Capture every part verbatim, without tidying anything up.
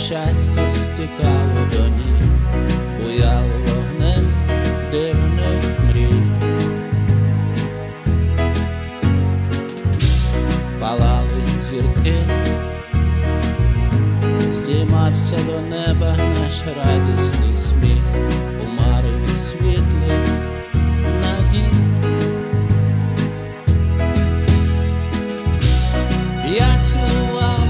щастя стікало до ніг, буяло вогнем дивних мрій. Палали зірки, здіймався до неба наш радісний сміх, у мареві світлих надій. Я цілував,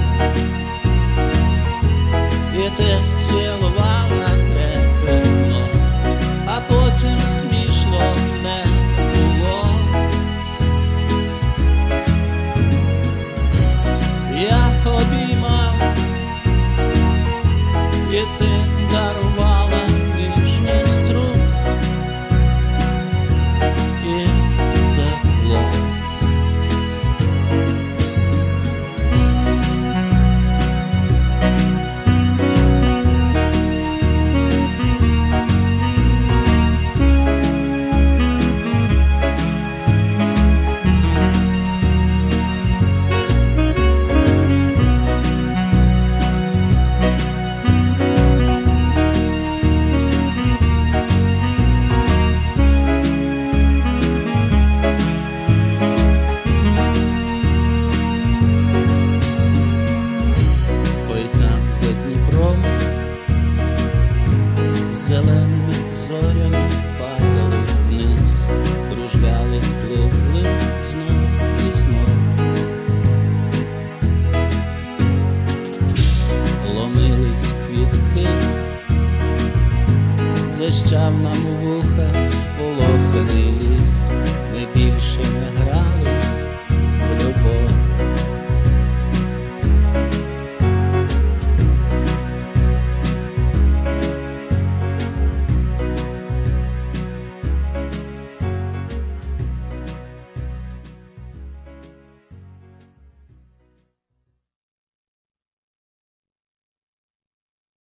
і ти цілувала трепетно, а потім смішно не було. Я обіймав, і ти дарувала ніжність рук і тепло. Зеленими зорями падали вниз, кружляли, пливли знов і знов. Ломились квітки